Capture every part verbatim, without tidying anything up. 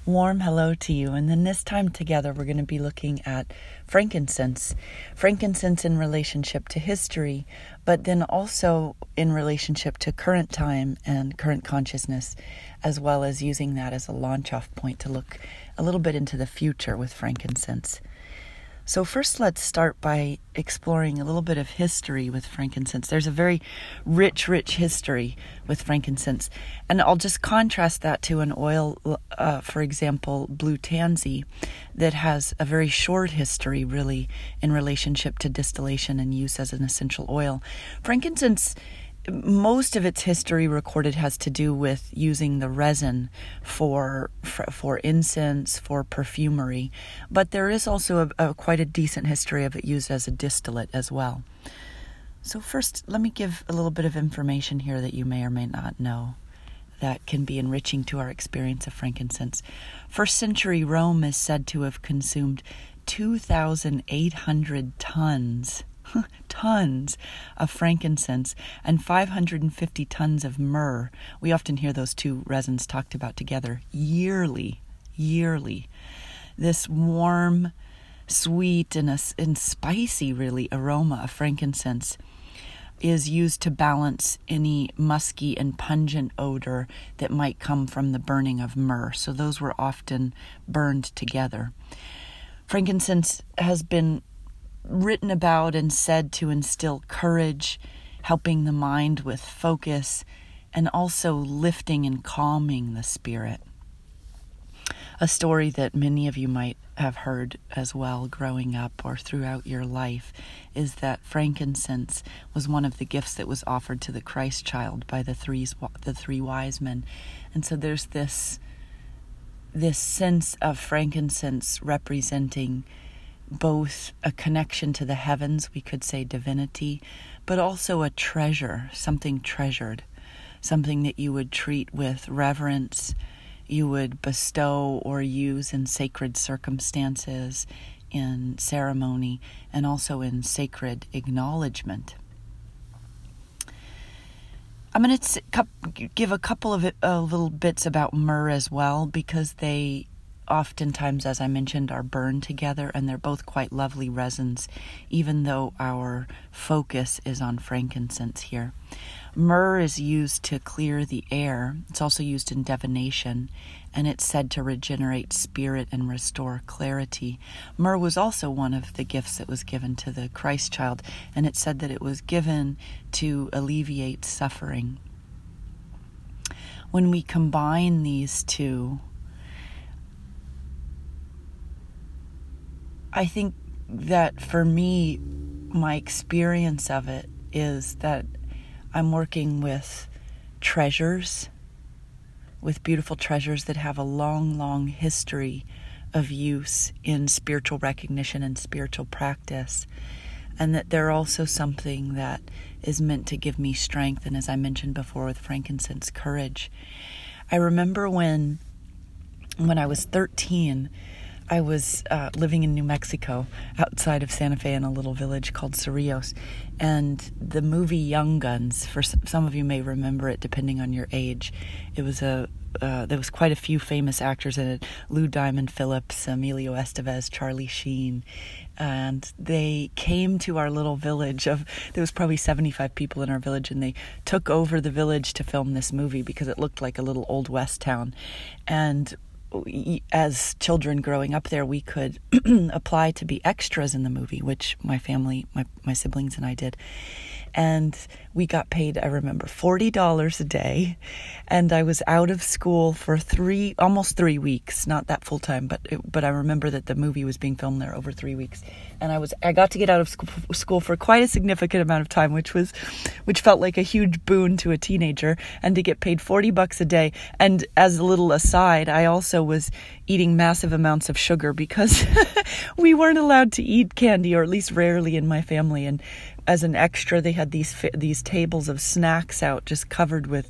Warm hello to you. And then this time together, we're going to be looking at frankincense. Frankincense in relationship to history, but then also in relationship to current time and current consciousness, as well as using that as a launch-off point to look a little bit into the future with frankincense. So first, let's start by exploring a little bit of history with frankincense. There's a very rich, rich history with frankincense. And I'll just contrast that to an oil, uh, for example, blue tansy, that has a very short history, really, in relationship to distillation and use as an essential oil. Frankincense, most of its history recorded has to do with using the resin for for, for incense, for perfumery, but there is also a, a quite a decent history of it used as a distillate as well. So first, let me give a little bit of information here that you may or may not know that can be enriching to our experience of frankincense. First century Rome is said to have consumed two thousand eight hundred tons tons of frankincense and five hundred fifty tons of myrrh. We often hear those two resins talked about together yearly, yearly. This warm, sweet, and, a, and spicy, really, aroma of frankincense is used to balance any musky and pungent odor that might come from the burning of myrrh. So those were often burned together. Frankincense has been written about and said to instill courage, helping the mind with focus, and also lifting and calming the spirit. A story that many of you might have heard as well growing up or throughout your life is that frankincense was one of the gifts that was offered to the Christ child by the three, the three wise men. And so there's this, this sense of frankincense representing both a connection to the heavens, we could say divinity, but also a treasure, something treasured, something that you would treat with reverence, you would bestow or use in sacred circumstances, in ceremony, and also in sacred acknowledgement. I'm going to give a couple of uh, little bits about myrrh as well, because they oftentimes, as I mentioned, are burned together, and they're both quite lovely resins, even though our focus is on frankincense here. Myrrh is used to clear the air. It's also used in divination, and it's said to regenerate spirit and restore clarity. Myrrh was also one of the gifts that was given to the Christ child, and it's said that it was given to alleviate suffering. When we combine these two, I think that for me, my experience of it is that I'm working with treasures, with beautiful treasures that have a long, long history of use in spiritual recognition and spiritual practice, and that they're also something that is meant to give me strength, and as I mentioned before with frankincense, courage. I remember when, when I was thirteen, I was uh, living in New Mexico, outside of Santa Fe, in a little village called Cerrillos, and the movie Young Guns, for some of you may remember it depending on your age, it was a uh, there was quite a few famous actors in it: Lou Diamond Phillips, Emilio Estevez, Charlie Sheen, and they came to our little village of, there was probably seventy-five people in our village, and they took over the village to film this movie because it looked like a little Old West town. And as children growing up there, we could apply to be extras in the movie, which my family, my, my siblings and I did. And we got paid, I remember, forty dollars a day. And I was out of school for three, almost three weeks, not that full time, but it, but I remember that the movie was being filmed there over three weeks. And I was I got to get out of school, school for quite a significant amount of time, which was, which felt like a huge boon to a teenager, and to get paid forty bucks a day. And as a little aside, I also was eating massive amounts of sugar because we weren't allowed to eat candy, or at least rarely in my family. And as an extra, they had these these tables of snacks out, just covered with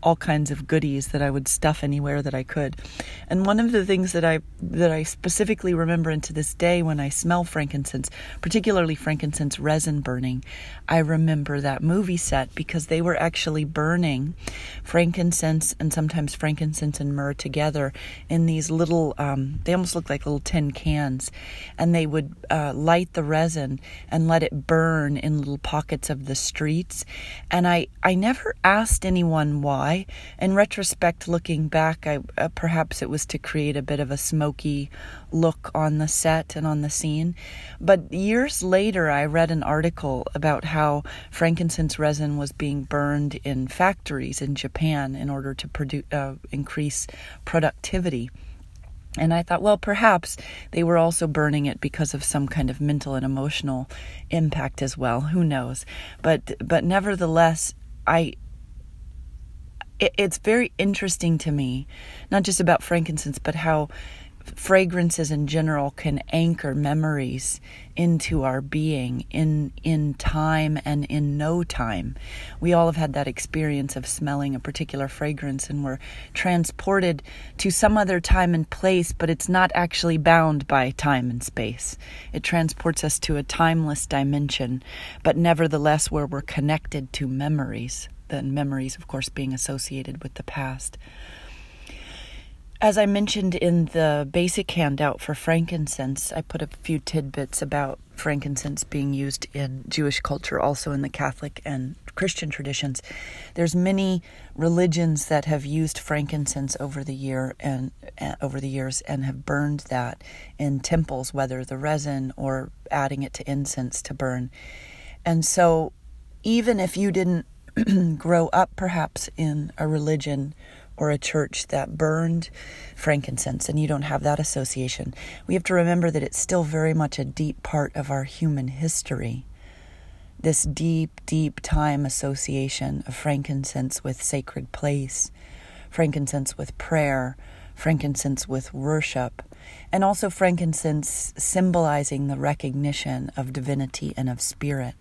all kinds of goodies that I would stuff anywhere that I could. And one of the things that I that I specifically remember, and to this day when I smell frankincense, particularly frankincense resin burning, I remember that movie set, because they were actually burning frankincense and sometimes frankincense and myrrh together in these little, um, they almost looked like little tin cans, and they would uh, light the resin and let it burn in little pockets of the streets. And I, I never asked anyone why. In retrospect, looking back, I, uh, perhaps it was to create a bit of a smoky look on the set and on the scene. But years later, I read an article about how frankincense resin was being burned in factories in Japan in order to produce, uh, increase productivity. And I thought, well, perhaps they were also burning it because of some kind of mental and emotional impact as well. Who knows? But but nevertheless, I it, it's very interesting to me, not just about frankincense, but how fragrances in general can anchor memories into our being in in time and in no time. We all have had that experience of smelling a particular fragrance and we're transported to some other time and place, but it's not actually bound by time and space. It transports us to a timeless dimension, but nevertheless where we're connected to memories, the memories, of course, being associated with the past. As I mentioned in the basic handout for frankincense, I put a few tidbits about frankincense being used in Jewish culture, also in the Catholic and Christian traditions. There's many religions that have used frankincense over the year and uh, over the years and have burned that in temples, whether the resin or adding it to incense to burn. And so even if you didn't grow up perhaps in a religion or a church that burned frankincense, and you don't have that association, we have to remember that it's still very much a deep part of our human history. This deep, deep time association of frankincense with sacred place, frankincense with prayer, frankincense with worship, and also frankincense symbolizing the recognition of divinity and of spirit.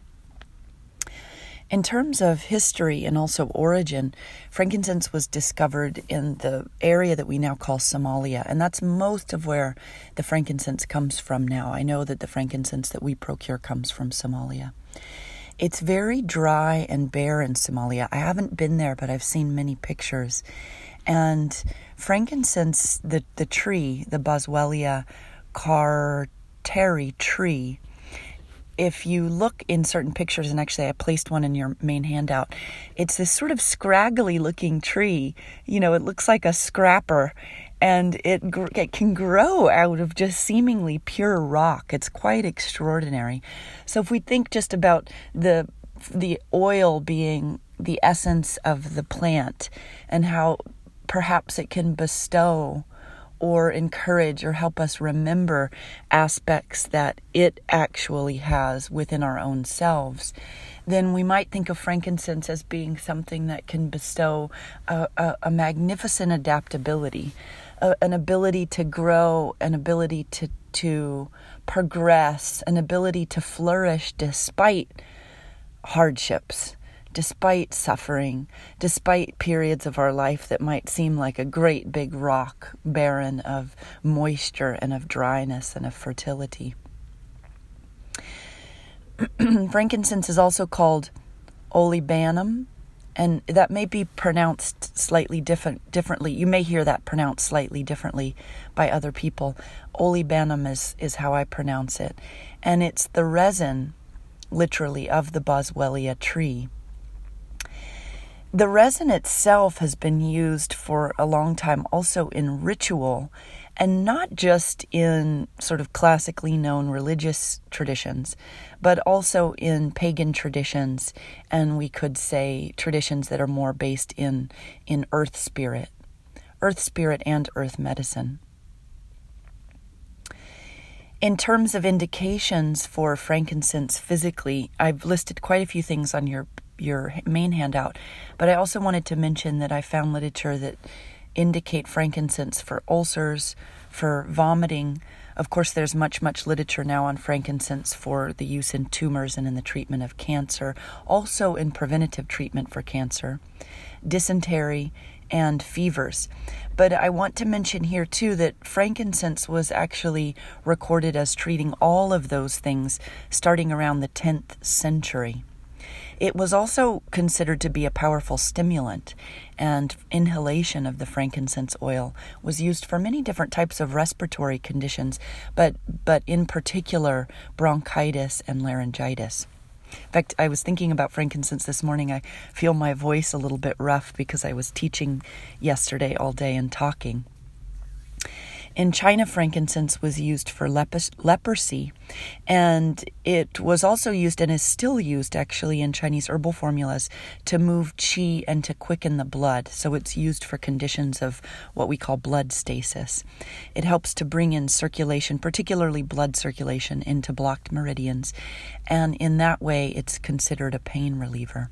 In terms of history and also origin, frankincense was discovered in the area that we now call Somalia, and that's most of where the frankincense comes from now. I know that the frankincense that we procure comes from Somalia. It's very dry and bare in Somalia. I haven't been there, but I've seen many pictures. And frankincense, the, the tree, the Boswellia carteri tree, if you look in certain pictures, and actually I placed one in your main handout, it's this sort of scraggly looking tree. You know, it looks like a scrapper, and it, it can grow out of just seemingly pure rock. It's quite extraordinary. So if we think just about the the oil being the essence of the plant and how perhaps it can bestow or encourage or help us remember aspects that it actually has within our own selves, then we might think of frankincense as being something that can bestow a, a, a magnificent adaptability, a, an ability to grow, an ability to, to progress, an ability to flourish despite hardships, despite suffering, despite periods of our life that might seem like a great big rock, barren of moisture and of dryness and of fertility. Frankincense is also called olibanum, and that may be pronounced slightly different, differently. You may hear that pronounced slightly differently by other people. Olibanum is, is how I pronounce it. And it's the resin, literally, of the Boswellia tree. The resin itself has been used for a long time also in ritual, and not just in sort of classically known religious traditions, but also in pagan traditions, and we could say traditions that are more based in, in earth spirit, earth spirit and earth medicine. In terms of indications for frankincense physically, I've listed quite a few things on your your main handout, but I also wanted to mention that I found literature that indicate frankincense for ulcers, for vomiting, Of course, there's much, much literature now on frankincense for the use in tumors and in the treatment of cancer, also in preventative treatment for cancer, dysentery, and fevers. But I want to mention here too that frankincense was actually recorded as treating all of those things starting around the tenth century. It was also considered to be a powerful stimulant, and inhalation of the frankincense oil was used for many different types of respiratory conditions, but but in particular bronchitis and laryngitis. In fact, I was thinking about frankincense this morning. I feel my voice a little bit rough because I was teaching yesterday all day and talking. In China, frankincense was used for lepus- leprosy, and it was also used and is still used actually in Chinese herbal formulas to move qi and to quicken the blood. So it's used for conditions of what we call blood stasis. It helps to bring in circulation, particularly blood circulation, into blocked meridians, and in that way it's considered a pain reliever.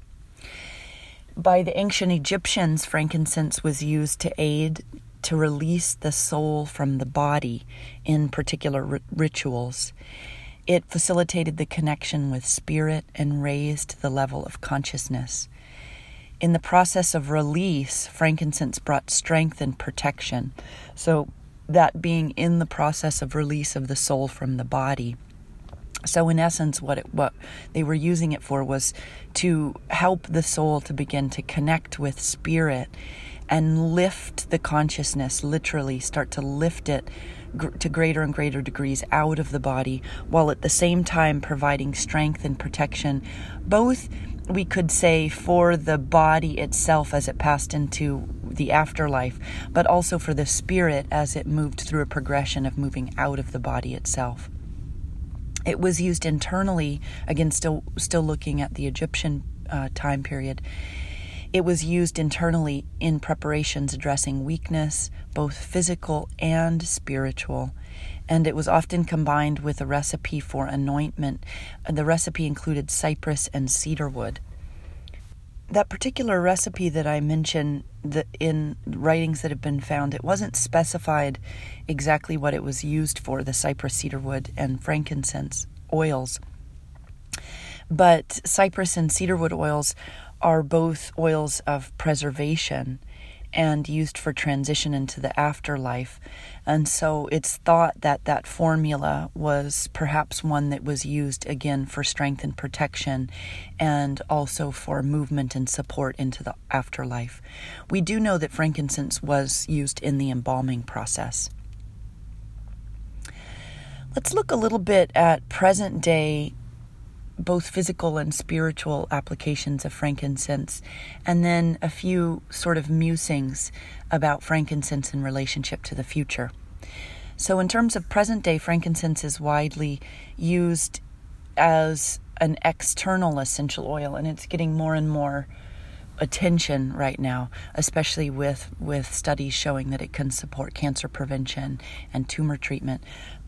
By the ancient Egyptians, frankincense was used to aid to release the soul from the body in particular r- rituals. It facilitated the connection with spirit and raised the level of consciousness. In the process of release, frankincense brought strength and protection. So that being in the process of release of the soul from the body. So in essence, what it, what they were using it for was to help the soul to begin to connect with spirit and lift the consciousness, literally start to lift it gr- to greater and greater degrees out of the body, while at the same time providing strength and protection, both, we could say, for the body itself as it passed into the afterlife, but also for the spirit as it moved through a progression of moving out of the body itself. It was used internally, again, still still looking at the Egyptian uh, time period. It was used internally in preparations addressing weakness, both physical and spiritual, and it was often combined with a recipe for anointment. The recipe included cypress and cedar wood. That particular recipe that I mentioned that in writings that have been found, it wasn't specified exactly what it was used for, the cypress, cedar wood, and frankincense oils. But cypress and cedarwood oils are both oils of preservation and used for transition into the afterlife. And so it's thought that that formula was perhaps one that was used again for strength and protection and also for movement and support into the afterlife. We do know that frankincense was used in the embalming process. Let's look a little bit at present day both physical and spiritual applications of frankincense, and then a few sort of musings about frankincense in relationship to the future. So in terms of present day, frankincense is widely used as an external essential oil, and it's getting more and more attention right now, especially with, with studies showing that it can support cancer prevention and tumor treatment.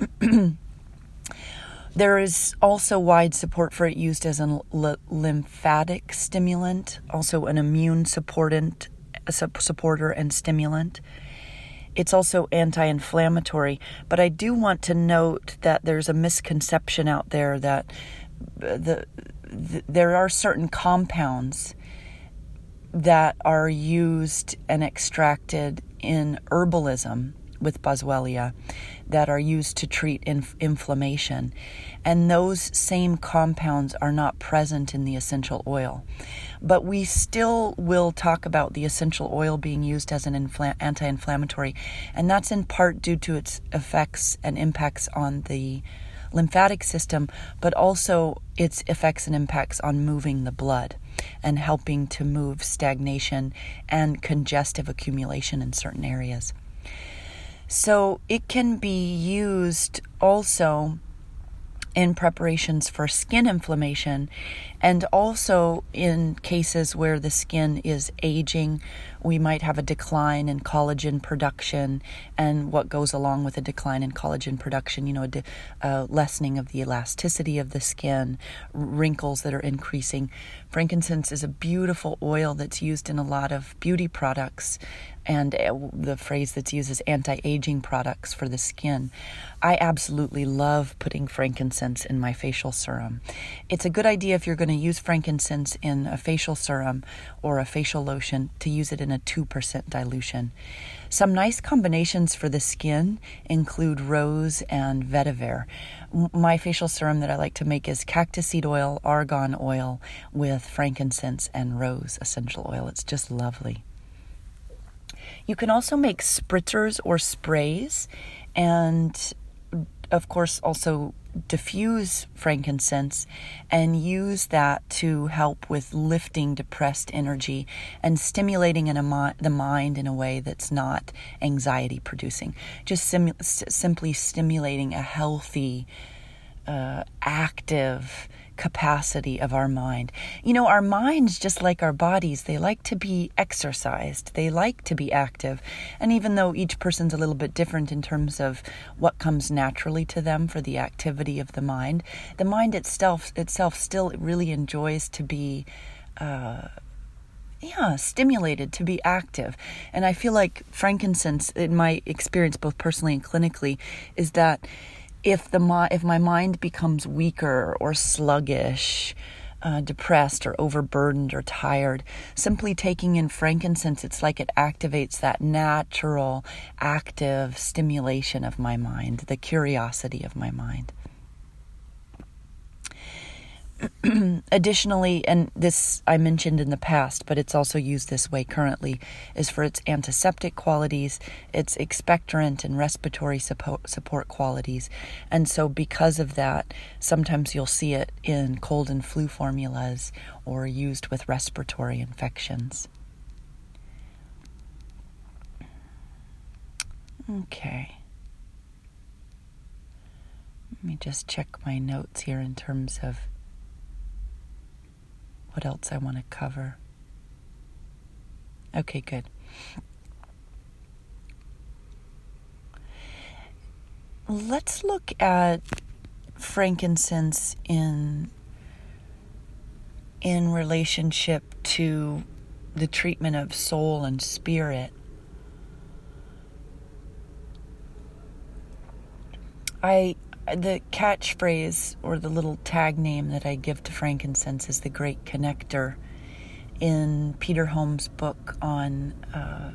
There is also wide support for it used as a l- lymphatic stimulant, also an immune supportant, supporter and stimulant. It's also anti-inflammatory, but I do want to note that there's a misconception out there that the, the there are certain compounds that are used and extracted in herbalism with Boswellia that are used to treat inf- inflammation. And those same compounds are not present in the essential oil. But we still will talk about the essential oil being used as an infl- anti-inflammatory, and that's in part due to its effects and impacts on the lymphatic system, but also its effects and impacts on moving the blood and helping to move stagnation and congestive accumulation in certain areas. So it can be used also in preparations for skin inflammation And also in cases where the skin is aging, we might have a decline in collagen production, and what goes along with a decline in collagen production, you know, a de- uh, lessening of the elasticity of the skin, wrinkles that are increasing. Frankincense is a beautiful oil that's used in a lot of beauty products, and the phrase that's used is anti-aging products for the skin. I absolutely love putting frankincense in my facial serum. It's a good idea if you're going to use frankincense in a facial serum or a facial lotion to use it in a two percent dilution. Some nice combinations for the skin include rose and vetiver. My facial serum that I like to make is cactus seed oil, argan oil with frankincense and rose essential oil. It's just lovely. You can also make spritzers or sprays, and of course also diffuse frankincense and use that to help with lifting depressed energy and stimulating in a mi- the mind in a way that's not anxiety producing. Just sim- s- simply stimulating a healthy, uh, active capacity of our mind. You know, our minds, just like our bodies, they like to be exercised. They like to be active. And even though each person's a little bit different in terms of what comes naturally to them for the activity of the mind, the mind itself itself still really enjoys to be uh, yeah, stimulated, to be active. And I feel like frankincense, in my experience, both personally and clinically, is that If the if my mind becomes weaker or sluggish, uh, depressed or overburdened or tired, simply taking in frankincense, it's like it activates that natural, active stimulation of my mind, the curiosity of my mind. Additionally, and this I mentioned in the past, but it's also used this way currently, is for its antiseptic qualities, its expectorant and respiratory support, support qualities. And so because of that, sometimes you'll see it in cold and flu formulas or used with respiratory infections. Okay. Let me just check my notes here in terms of what else I want to cover. Okay, good. Let's look at frankincense in in relationship to the treatment of soul and spirit. I The catchphrase or the little tag name that I give to frankincense is the Great Connector. In Peter Holmes' book on uh,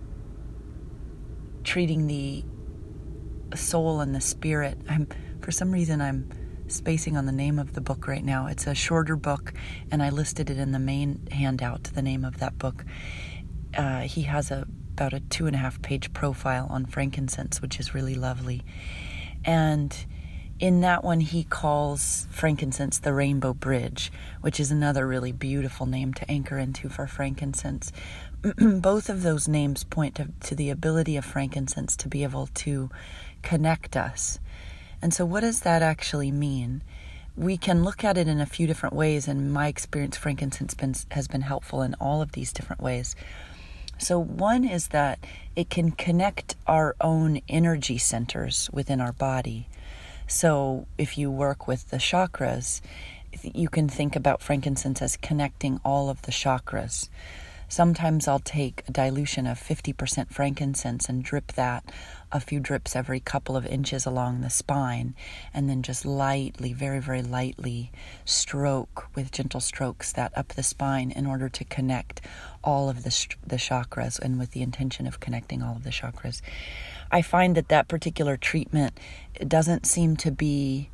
treating the soul and the spirit, I'm for some reason I'm spacing on the name of the book right now. It's a shorter book, and I listed it in the main handout, the name of that book. Uh, he has a about a two and a half page profile on frankincense, which is really lovely. And in that one, he calls frankincense the Rainbow Bridge, which is another really beautiful name to anchor into for frankincense. Both of those names point to, to the ability of frankincense to be able to connect us. And so what does that actually mean? We can look at it in a few different ways, and in my experience, frankincense been, has been helpful in all of these different ways. So one is that it can connect our own energy centers within our body. So if you work with the chakras, you can think about frankincense as connecting all of the chakras. Sometimes I'll take a dilution of fifty percent frankincense and drip that a few drips every couple of inches along the spine, and then just lightly, very, very lightly stroke with gentle strokes that up the spine in order to connect all of the, sh- the chakras, and with the intention of connecting all of the chakras. I find that that particular treatment doesn't seem to be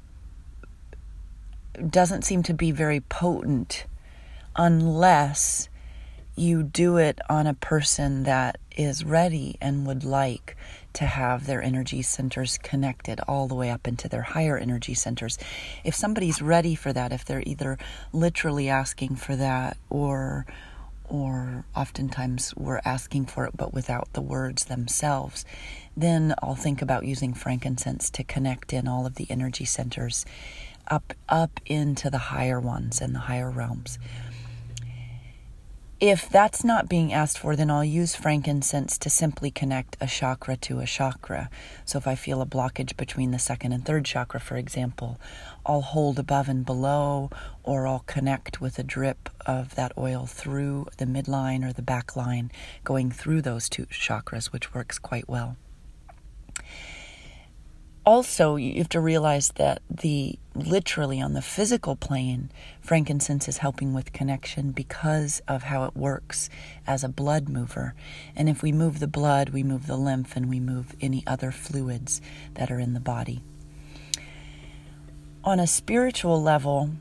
doesn't seem to be very potent unless you do it on a person that is ready and would like to have their energy centers connected all the way up into their higher energy centers. If somebody's ready for that, if they're either literally asking for that or or oftentimes we're asking for it but without the words themselves, then I'll think about using frankincense to connect in all of the energy centers up, up into the higher ones and the higher realms. If that's not being asked for, then I'll use frankincense to simply connect a chakra to a chakra. So if I feel a blockage between the second and third chakra, for example, I'll hold above and below, or I'll connect with a drip of that oil through the midline or the back line, going through those two chakras, which works quite well. Also, you have to realize that the literally on the physical plane, frankincense is helping with connection because of how it works as a blood mover. And if we move the blood, we move the lymph, and we move any other fluids that are in the body. On a spiritual level,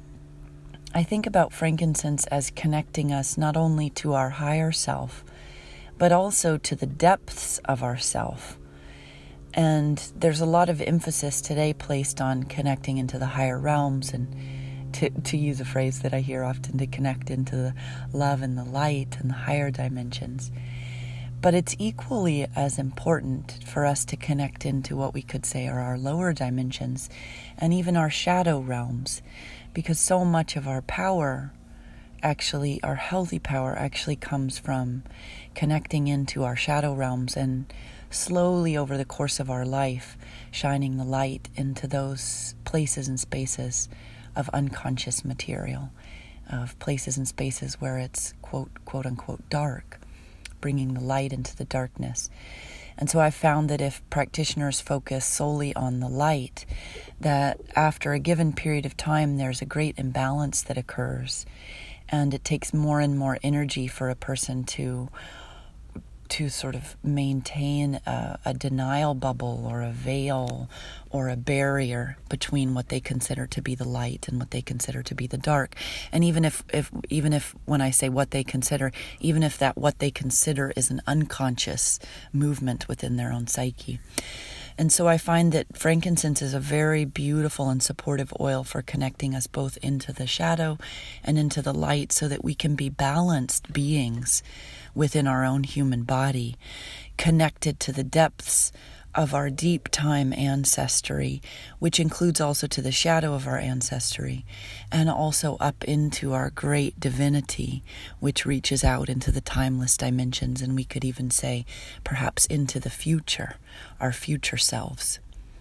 I think about frankincense as connecting us not only to our higher self, but also to the depths of our self. And there's a lot of emphasis today placed on connecting into the higher realms, and to, to use a phrase that I hear often, to connect into the love and the light and the higher dimensions. But it's equally as important for us to connect into what we could say are our lower dimensions and even our shadow realms, because so much of our power, actually our healthy power, actually comes from connecting into our shadow realms and slowly over the course of our life, shining the light into those places and spaces of unconscious material, of places and spaces where it's quote, quote unquote dark, bringing the light into the darkness. And so I found that if practitioners focus solely on the light, that after a given period of time, there's a great imbalance that occurs, and it takes more and more energy for a person to to sort of maintain a, a denial bubble or a veil or a barrier between what they consider to be the light and what they consider to be the dark. And even if, if even if when I say what they consider, even if that what they consider is an unconscious movement within their own psyche. And so I find that frankincense is a very beautiful and supportive oil for connecting us both into the shadow and into the light, so that we can be balanced beings within our own human body, connected to the depths of our deep time ancestry, which includes also to the shadow of our ancestry, and also up into our great divinity, which reaches out into the timeless dimensions, and we could even say perhaps into the future, our future selves.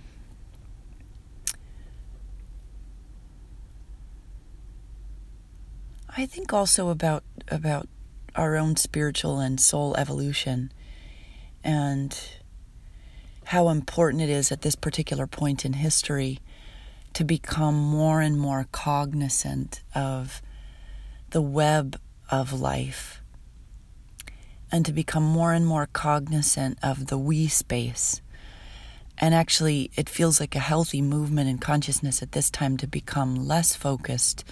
I think also about about our own spiritual and soul evolution, and how important it is at this particular point in history to become more and more cognizant of the web of life, and to become more and more cognizant of the we space. And actually, it feels like a healthy movement in consciousness at this time to become less focused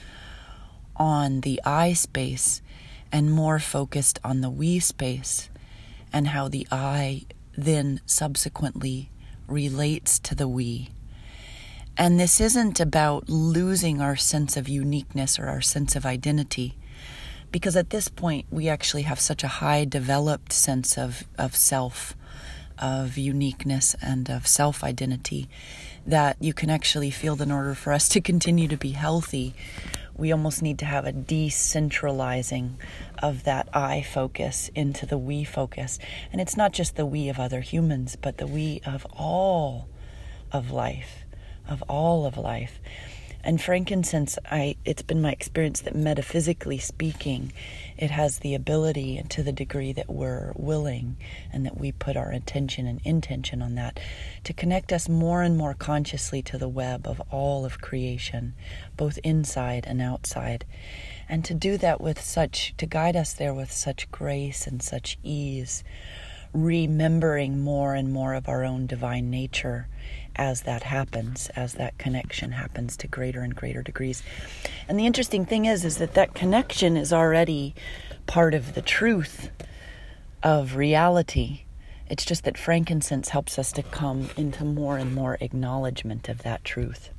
on the I space and more focused on the we space, and how the I then subsequently relates to the we. And this isn't about losing our sense of uniqueness or our sense of identity, because at this point we actually have such a high developed sense of, of self, of uniqueness and of self-identity, that you can actually feel that in order for us to continue to be healthy, we almost need to have a decentralizing of that I focus into the we focus. And it's not just the we of other humans, but the we of all of life, of all of life. And frankincense, I it's been my experience that metaphysically speaking, it has the ability, to the degree that we're willing and that we put our attention and intention on that, to connect us more and more consciously to the web of all of creation, both inside and outside. And to do that with such, to guide us there with such grace and such ease, remembering more and more of our own divine nature as that happens, as that connection happens to greater and greater degrees. And the interesting thing is, is that that connection is already part of the truth of reality. It's just that frankincense helps us to come into more and more acknowledgement of that truth.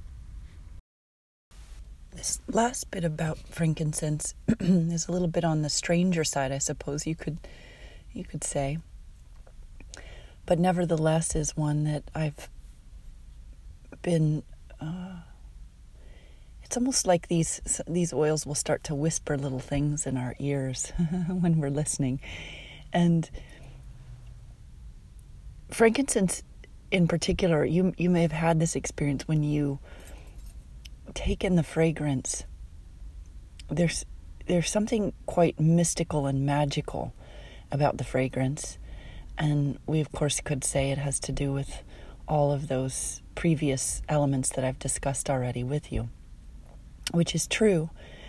This last bit about frankincense is a little bit on the stranger side, I suppose you could you could say. But nevertheless is one that I've been uh, it's almost like these these oils will start to whisper little things in our ears when we're listening. And frankincense in particular, you you may have had this experience when you take in the fragrance. There's there's something quite mystical and magical about the fragrance. And we, of course, could say it has to do with all of those previous elements that I've discussed already with you, which is true.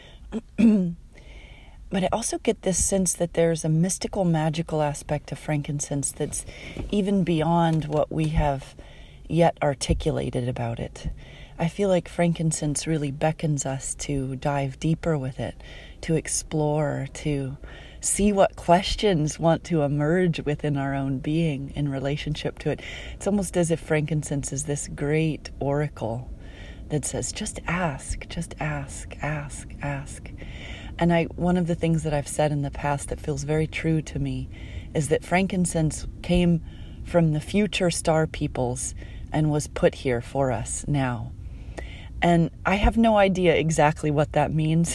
But I also get this sense that there's a mystical, magical aspect of frankincense that's even beyond what we have yet articulated about it. I feel like frankincense really beckons us to dive deeper with it, to explore, to see what questions want to emerge within our own being in relationship to it. It's almost as if frankincense is this great oracle that says, just ask, just ask, ask, ask. And I, one of the things that I've said in the past that feels very true to me is that frankincense came from the future star peoples and was put here for us now. And I have no idea exactly what that means,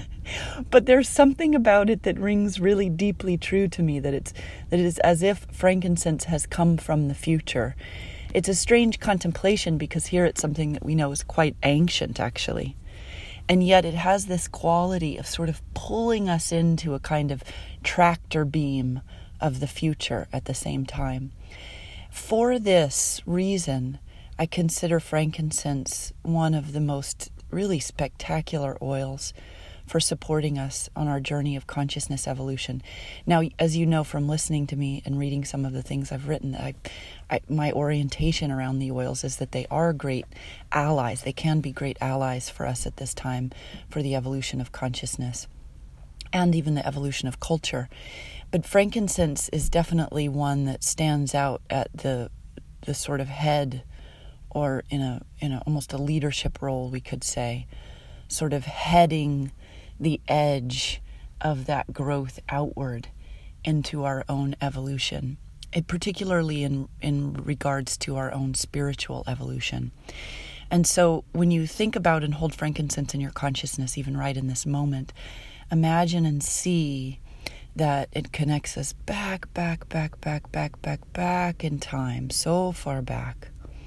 but there's something about it that rings really deeply true to me, that it's that it is as if frankincense has come from the future. It's a strange contemplation because here it's something that we know is quite ancient, actually. And yet it has this quality of sort of pulling us into a kind of tractor beam of the future at the same time. For this reason, I consider frankincense one of the most really spectacular oils for supporting us on our journey of consciousness evolution. Now, as you know from listening to me and reading some of the things I've written, I, I, my orientation around the oils is that they are great allies. They can be great allies for us at this time for the evolution of consciousness and even the evolution of culture. But frankincense is definitely one that stands out at the the sort of head, or in a in a almost a leadership role, we could say, sort of heading the edge of that growth outward into our own evolution, it particularly in in regards to our own spiritual evolution. And so when you think about and hold frankincense in your consciousness, even right in this moment, imagine and see that it connects us back, back, back, back, back, back, back in time, so far back.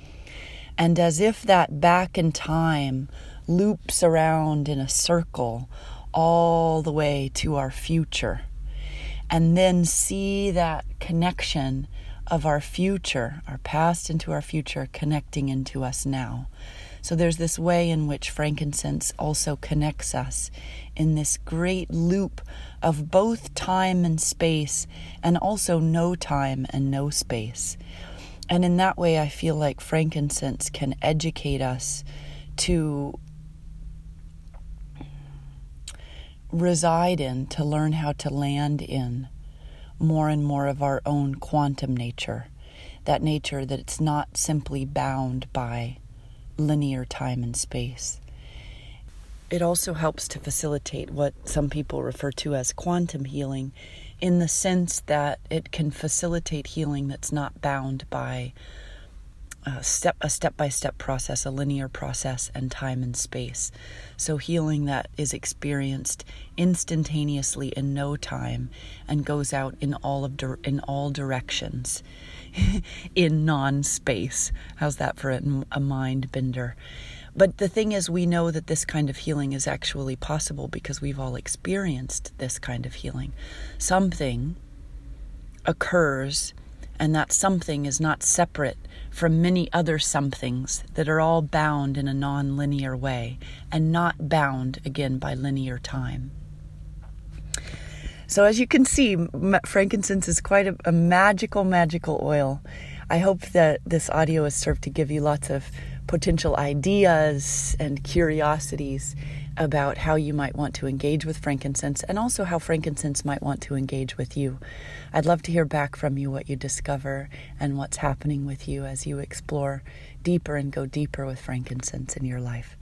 And as if that back in time loops around in a circle all the way to our future. And then see that connection of our future, our past into our future, connecting into us now. So there's this way in which frankincense also connects us in this great loop of both time and space, and also no time and no space. And in that way, I feel like frankincense can educate us to reside in, to learn how to land in more and more of our own quantum nature, that nature that it's not simply bound by linear time and space. It also helps to facilitate what some people refer to as quantum healing, in the sense that it can facilitate healing that's not bound by a step a step-by-step process, a linear process, and time and space. So healing that is experienced instantaneously in no time and goes out in all of di- in all directions in non-space. How's that for a, a mind bender? But the thing is, we know that this kind of healing is actually possible because we've all experienced this kind of healing. Something occurs, and that something is not separate from many other somethings that are all bound in a non-linear way and not bound, again, by linear time. So as you can see, frankincense is quite a, a magical, magical oil. I hope that this audio has served to give you lots of potential ideas and curiosities about how you might want to engage with frankincense, and also how frankincense might want to engage with you. I'd love to hear back from you what you discover and what's happening with you as you explore deeper and go deeper with frankincense in your life.